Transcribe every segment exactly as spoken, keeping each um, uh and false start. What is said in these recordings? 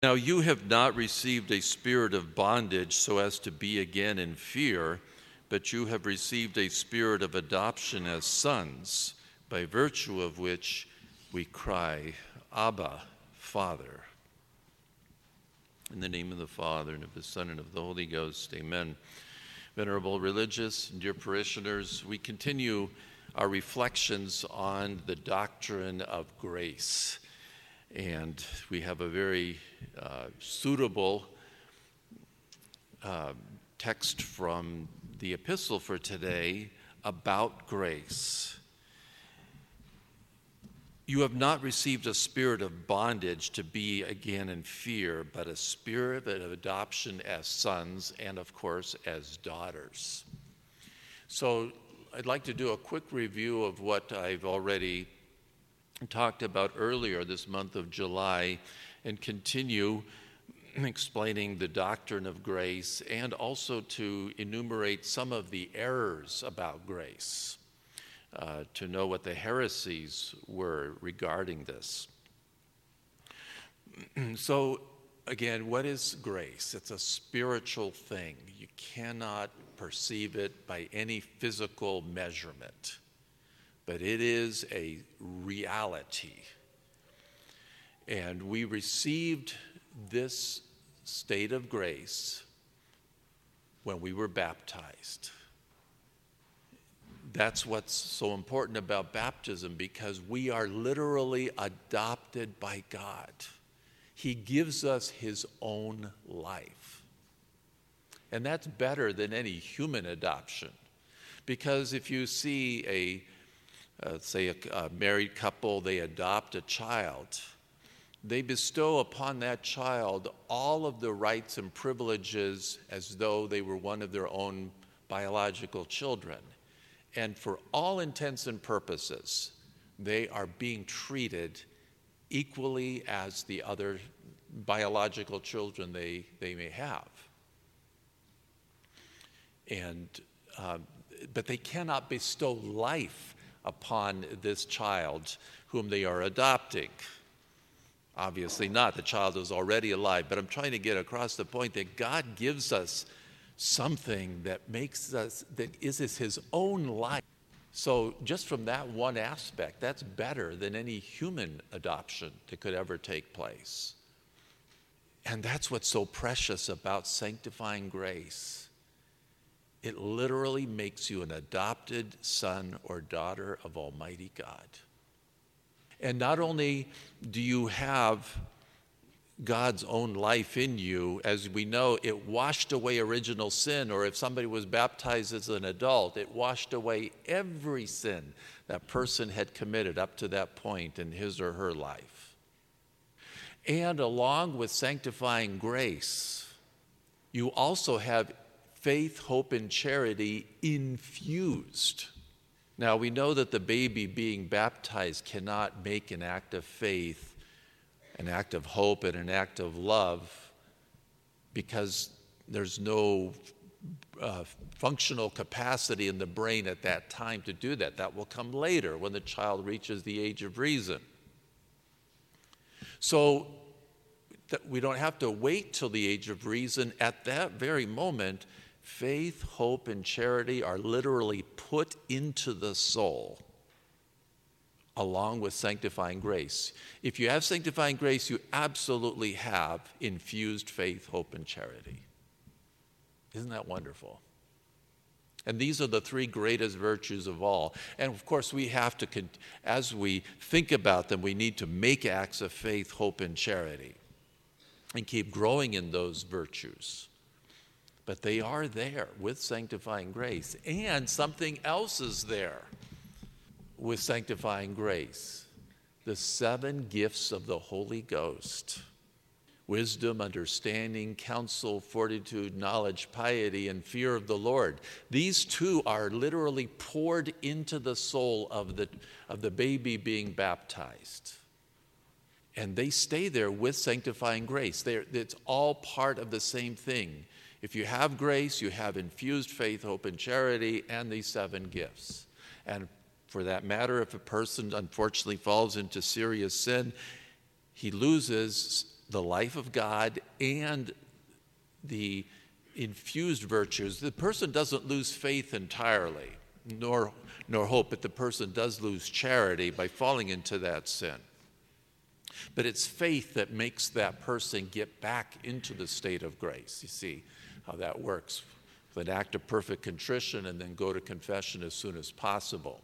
Now you have not received a spirit of bondage so as to be again in fear, but you have received a spirit of adoption as sons, by virtue of which we cry, Abba, Father. In the name of the Father, and of the Son, and of the Holy Ghost, amen. Venerable religious and dear parishioners, we continue our reflections on the doctrine of grace. And we have a very uh, suitable uh, text from the epistle for today about grace. You have not received a spirit of bondage to be again in fear, but a spirit of adoption as sons and, of course, as daughters. So I'd like to do a quick review of what I've already talked about earlier this month of July and continue explaining the doctrine of grace and also to enumerate some of the errors about grace, uh, to know what the heresies were regarding this. So again, what is grace? It's a spiritual thing. You cannot perceive it by any physical measurement. But it is a reality. And we received this state of grace when we were baptized. That's what's so important about baptism, because we are literally adopted by God. He gives us his own life. And that's better than any human adoption. Because if you see a Uh, say a, a married couple, they adopt a child, they bestow upon that child all of the rights and privileges as though they were one of their own biological children. And for all intents and purposes, they are being treated equally as the other biological children they, they may have. And, uh, but they cannot bestow life upon this child whom they are adopting. Obviously not. The child is already alive. But I'm trying to get across the point that God gives us something that makes us, that is his own life. So just from that one aspect, that's better than any human adoption that could ever take place. And that's what's so precious about sanctifying grace. It literally makes you an adopted son or daughter of Almighty God. And not only do you have God's own life in you, as we know, it washed away original sin, or if somebody was baptized as an adult, it washed away every sin that person had committed up to that point in his or her life. And along with sanctifying grace, you also have faith, hope, and charity infused. Now, we know that the baby being baptized cannot make an act of faith, an act of hope, and an act of love because there's no uh, functional capacity in the brain at that time to do that. That will come later when the child reaches the age of reason. So that we don't have to wait till the age of reason. At that very moment, faith, hope, and charity are literally put into the soul along with sanctifying grace. If you have sanctifying grace, you absolutely have infused faith, hope, and charity. Isn't that wonderful? And these are the three greatest virtues of all. And of course, we have to, as we think about them, we need to make acts of faith, hope, and charity and keep growing in those virtues. But they are there with sanctifying grace. And something else is there with sanctifying grace. The seven gifts of the Holy Ghost. Wisdom, understanding, counsel, fortitude, knowledge, piety, and fear of the Lord. These two are literally poured into the soul of the, of the baby being baptized. And they stay there with sanctifying grace. They're, it's all part of the same thing. If you have grace, you have infused faith, hope, and charity, and these seven gifts. And for that matter, if a person unfortunately falls into serious sin, he loses the life of God and the infused virtues, the person doesn't lose faith entirely, nor, nor hope, but the person does lose charity by falling into that sin. But it's faith that makes that person get back into the state of grace. You see how that works. With an act of perfect contrition and then go to confession as soon as possible.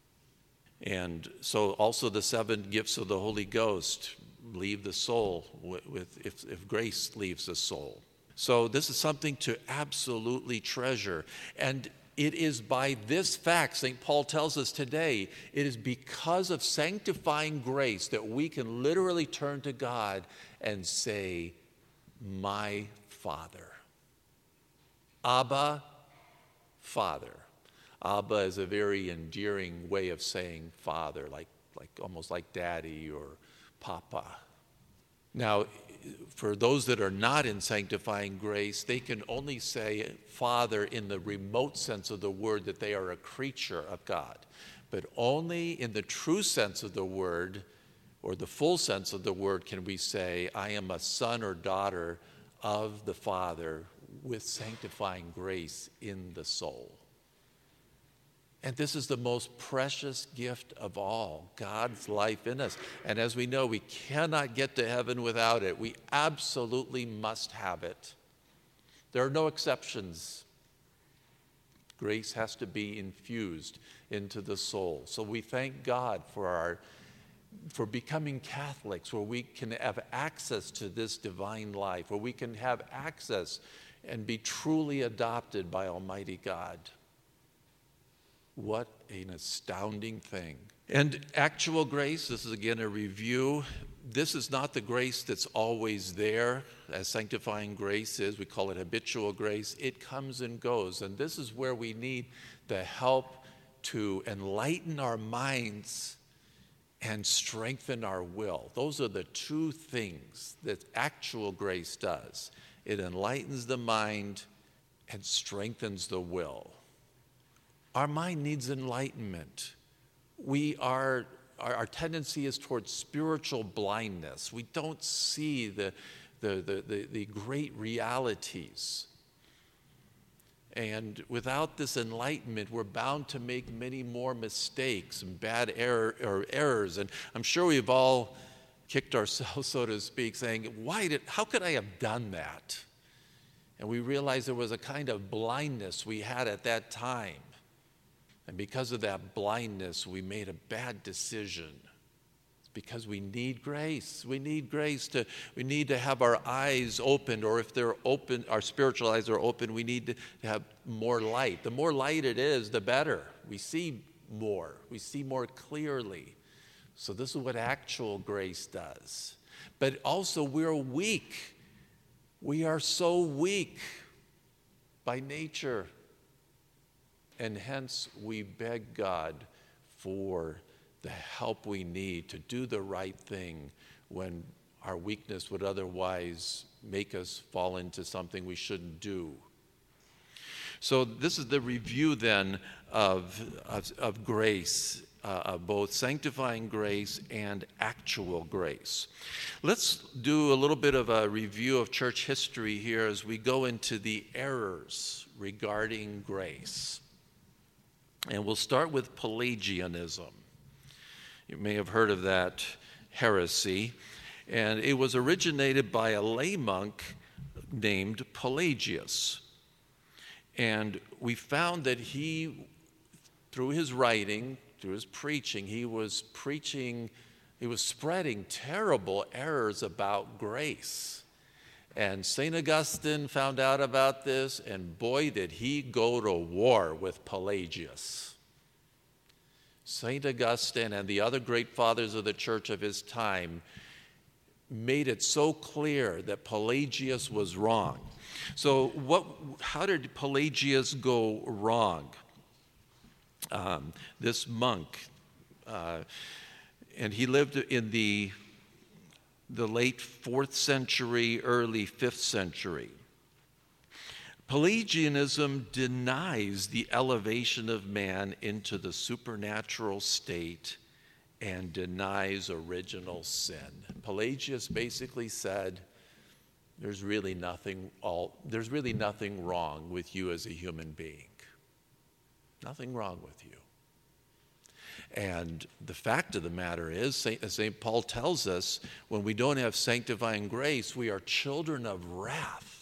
And so also the seven gifts of the Holy Ghost leave the soul with, with if, if grace leaves the soul. So this is something to absolutely treasure. And it is by this fact, Saint Paul tells us today, it is because of sanctifying grace that we can literally turn to God and say, my Father. Abba, Father. Abba is a very endearing way of saying father, like, like almost like daddy or papa. Now, for those that are not in sanctifying grace, they can only say father in the remote sense of the word that they are a creature of God. But only in the true sense of the word, or the full sense of the word, can we say, I am a son or daughter of the Father with sanctifying grace in the soul. And this is the most precious gift of all, God's life in us. And as we know, we cannot get to heaven without it. We absolutely must have it. There are no exceptions. Grace has to be infused into the soul. So we thank God for our for becoming Catholics, where we can have access to this divine life, where we can have access and be truly adopted by Almighty God. What an astounding thing. And actual grace, this is again a review. This is not the grace that's always there, as sanctifying grace is. We call it habitual grace. It comes and goes. And this is where we need the help to enlighten our minds and strengthen our will. Those are the two things that actual grace does. It enlightens the mind and strengthens the will. Our mind needs enlightenment. We are, our, our tendency is towards spiritual blindness. We don't see the, the, the, the, the great realities. And without this enlightenment, we're bound to make many more mistakes and bad error, or errors. And I'm sure we've all kicked ourselves, so to speak, saying, "Why did? How could I have done that?" And we realized there was a kind of blindness we had at that time. And because of that blindness, we made a bad decision. It's because we need grace. We need grace to, we need to have our eyes opened, or if they're open, our spiritual eyes are open, we need to have more light. The more light it is, the better. We see more. We see more clearly. So this is what actual grace does. But also we're weak. We are so weak by nature. And hence we beg God for the help we need to do the right thing when our weakness would otherwise make us fall into something we shouldn't do. So this is the review then of, of, of grace, uh, of both sanctifying grace and actual grace. Let's do a little bit of a review of church history here as we go into the errors regarding grace. And we'll start with Pelagianism. You may have heard of that heresy. And it was originated by a lay monk named Pelagius. And we found that he, through his writing, through his preaching, he was preaching, he was spreading terrible errors about grace. And Saint Augustine found out about this, and boy, did he go to war with Pelagius. Saint Augustine and the other great fathers of the church of his time made it so clear that Pelagius was wrong. So what? How did Pelagius go wrong? Um, this monk, uh, and he lived in the the late fourth century, early fifth century. Pelagianism denies the elevation of man into the supernatural state and denies original sin. Pelagius basically said, there's really nothing all there's really nothing wrong with you as a human being. Nothing wrong with you. And the fact of the matter is, Saint, Saint Paul tells us, when we don't have sanctifying grace, we are children of wrath.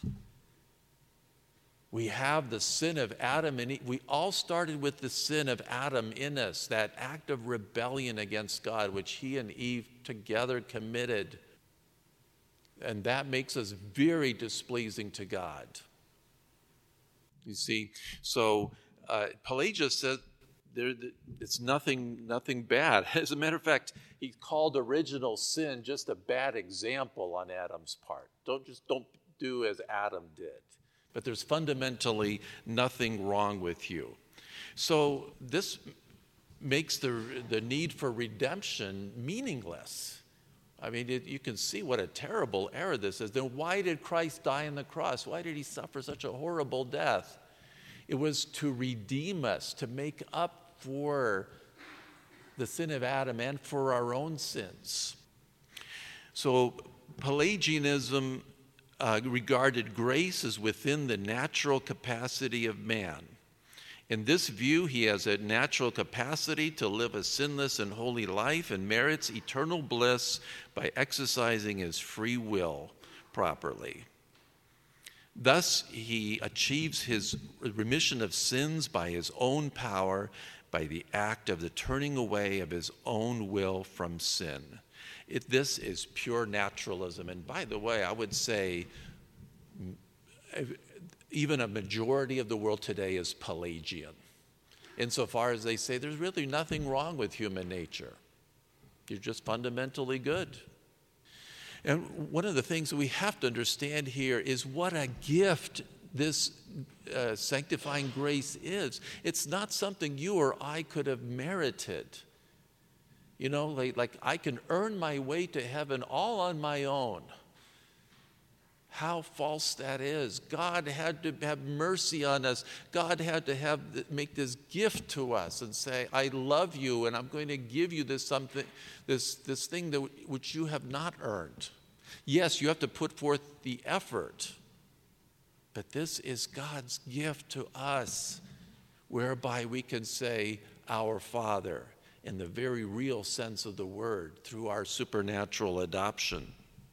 We have the sin of Adam and Eve. We all started with the sin of Adam in us, that act of rebellion against God, which he and Eve together committed. And that makes us very displeasing to God. You see, so uh, Pelagius said there, it's nothing, nothing bad. As a matter of fact, he called original sin just a bad example on Adam's part. Don't just don't do as Adam did. But there's fundamentally nothing wrong with you. So this makes the the need for redemption meaningless. I mean, it, you can see what a terrible error this is. Then why did Christ die on the cross? Why did he suffer such a horrible death? It was to redeem us, to make up for the sin of Adam and for our own sins. So Pelagianism uh, regarded grace as within the natural capacity of man. In this view, he has a natural capacity to live a sinless and holy life and merits eternal bliss by exercising his free will properly. Thus, he achieves his remission of sins by his own power, by the act of the turning away of his own will from sin. It, this is pure naturalism. And by the way, I would say even a majority of the world today is Pelagian, insofar as they say there's really nothing wrong with human nature. You're just fundamentally good. And one of the things that we have to understand here is what a gift this uh, sanctifying grace is. It's not something you or I could have merited. You know, like, like I can earn my way to heaven all on my own. How false that is. God had to have mercy on us. God had to have make this gift to us and say, I love you and I'm going to give you this something, this, this thing that which you have not earned. Yes, you have to put forth the effort, but this is God's gift to us, whereby we can say, Our Father, in the very real sense of the word, through our supernatural adoption.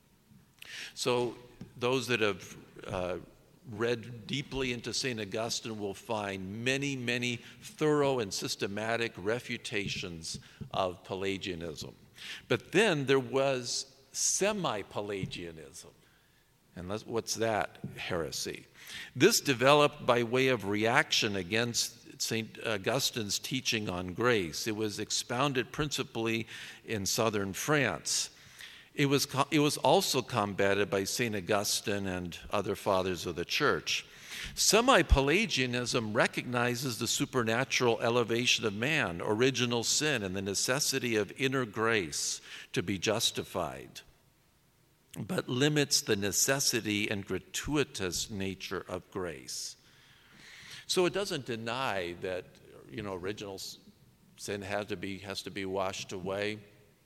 So those that have uh, read deeply into Saint Augustine will find many, many thorough and systematic refutations of Pelagianism. But then there was semi-Pelagianism. And what's that heresy? This developed by way of reaction against Saint Augustine's teaching on grace. It was expounded principally in southern France. It was, it was also combated by Saint Augustine and other fathers of the church. Semi-Pelagianism recognizes the supernatural elevation of man, original sin, and the necessity of inner grace to be justified, but limits the necessity and gratuitous nature of grace. So it doesn't deny that, you know, original sin has to be has to be washed away.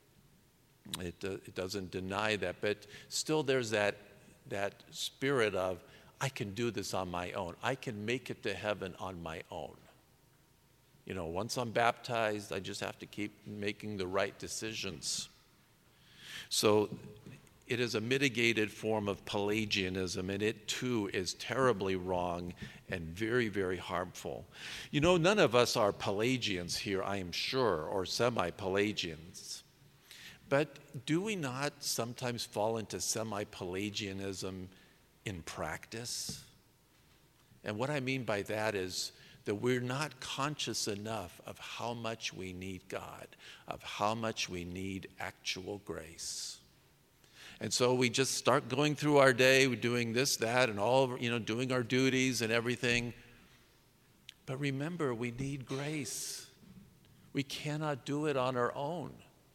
It uh, it doesn't deny that, but still there's that that spirit of, I can do this on my own. I can make it to heaven on my own. You know, once I'm baptized, I just have to keep making the right decisions. So it is a mitigated form of Pelagianism, and it too is terribly wrong and very, very harmful. You know, none of us are Pelagians here, I am sure, or semi-Pelagians. But do we not sometimes fall into semi-Pelagianism in practice? And what I mean by that is that we're not conscious enough of how much we need God, of how much we need actual grace. And so we just start going through our day, we're doing this, that, and all, you know, doing our duties and everything. But remember, we need grace. We cannot do it on our own.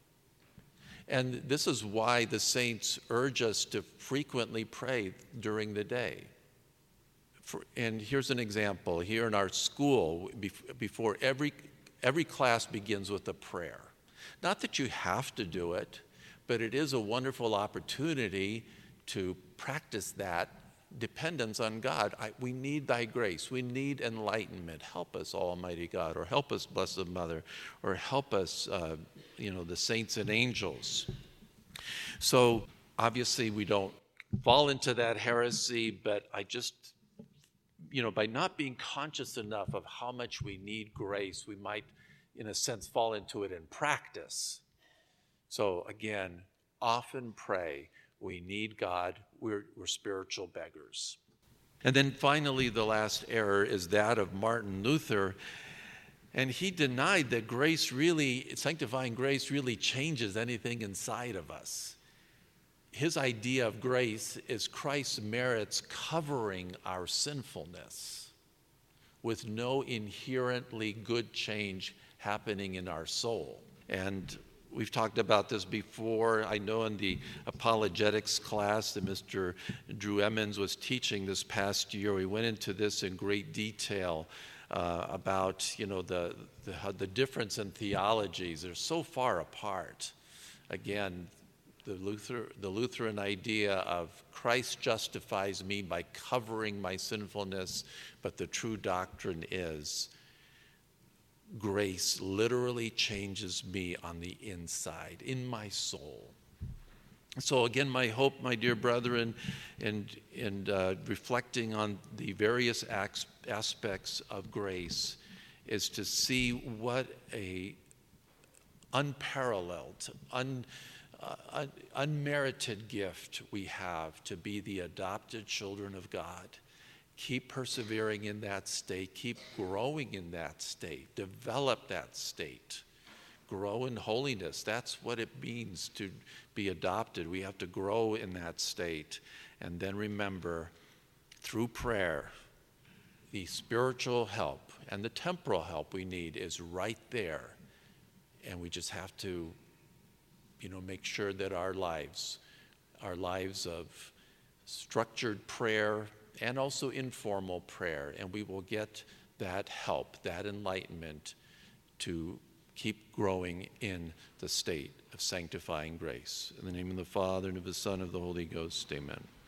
And this is why the saints urge us to frequently pray during the day. For, and here's an example. Here in our school, before every, every class begins with a prayer. Not that you have to do it, but it is a wonderful opportunity to practice that dependence on God. I, we need thy grace. We need enlightenment. Help us, Almighty God, or help us, Blessed Mother, or help us, uh, you know, the saints and angels. So obviously we don't fall into that heresy, but I just, you know, by not being conscious enough of how much we need grace, we might, in a sense, fall into it in practice. So again, often pray. We need God. We're, we're spiritual beggars. And then finally, the last error is that of Martin Luther. And he denied that grace really, sanctifying grace really changes anything inside of us. His idea of grace is Christ's merits covering our sinfulness with no inherently good change happening in our soul. And we've talked about this before. I know in the apologetics class that Mister Drew Emmons was teaching this past year, we went into this in great detail uh, about, you know, the, the, how the difference in theologies. They're so far apart. Again, the, Luther, the Lutheran idea of Christ justifies me by covering my sinfulness, but the true doctrine is grace literally changes me on the inside, in my soul. So again, my hope, my dear brethren, and, and uh, reflecting on the various acts, aspects of grace is to see what a unparalleled, un, uh, un, unmerited gift we have to be the adopted children of God. Keep persevering in that state. Keep growing in that state. Develop that state. Grow in holiness. That's what it means to be adopted. We have to grow in that state. And then remember, through prayer, the spiritual help and the temporal help we need is right there. And we just have to, you know, make sure that our lives, our lives of structured prayer, and also informal prayer, and we will get that help, that enlightenment to keep growing in the state of sanctifying grace. In the name of the Father, and of the Son, and of the Holy Ghost, amen.